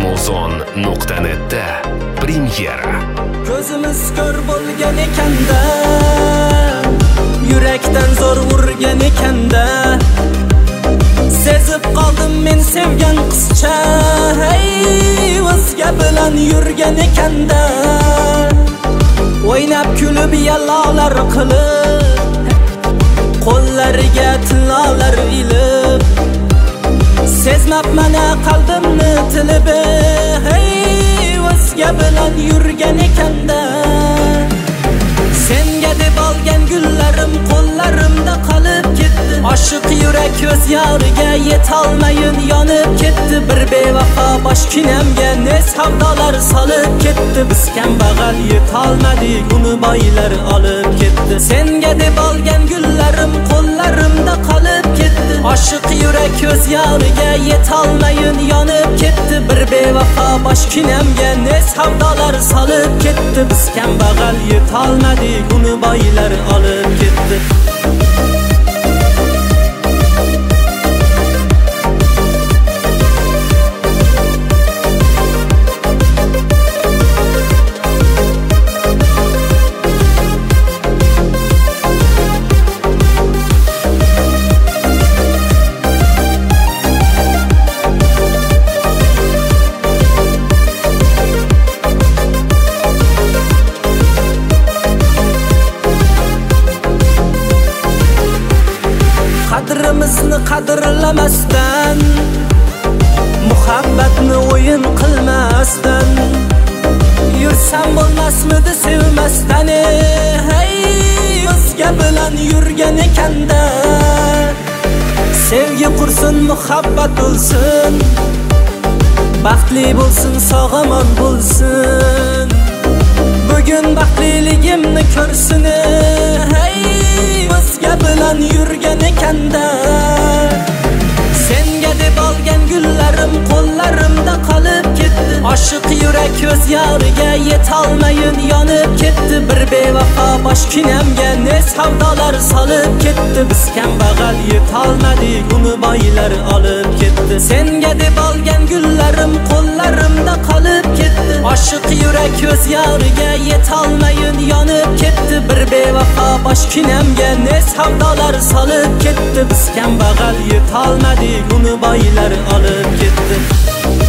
Amazon.net'da premyera. Ko'zimiz ko'r bo'lgan ekanda, yurakdan zo'r urgan ekanda, sezib qoldim men sevgan qizcha, hey, o'zga bilan yurgan ekanda. O'ynab kulib yallolar qilib, qo'llariga tillolar ilib, sezmabman qalbimni tilib, hey, o'zga bilan yurgan ekanda. Senga deb olgan gullarim qo'llarimda qolib ketdi. Oshiq yurak ko'z yoriga yetolmayin yonib ketdi. Bir bevafo boshkinamga ne savdolar solib ketdi. Biz kambag'al yetolmadik, uni boylar olib ketdi. Senga deb olgan gullarim qo'llarimda qolib ketdi. Oshiq yurak ko'z yoriga yetolmayin yonib ketdi. Bir bevafo boshkinamga ne savdolar solib ketdi. Biz kambag'al yetolmadik, uni boylar olib ketdi. Qadrimizni qadrlamasdan, muhabbatni o'yin qilmasdan, yursam bo'lmasmidi sevmasdan, hey, o'zga bilan yurgan ekanda. Sevgi qursin, muhabbat bo'lsin, baxtli bo'lsin, sog'omon bo'lsin. Bugun baxtliligimni ko'rsin, hey, o'zga bilan yurgan ekanda. Senga deb olgan gullarim qo'llarimda qolib ketdi. Oshiq yurak ko'z yoriga yetolmayin yonib ketdi. Bir bevafo boshkinamga ne savdolar solib ketdi. Biz kambag'al yetolmadik, uni boylar olib ketdi. Senga deb olgan gullarim qo'llarimda qolib ketdi. Oshiq yurak ko'z yoriga yetolmayin yonib ketdi. Bir bevafo boshkinamga ne savdolar solib ketdi. Biz kambag'al yetolmadik, uni boylar olib ketdi.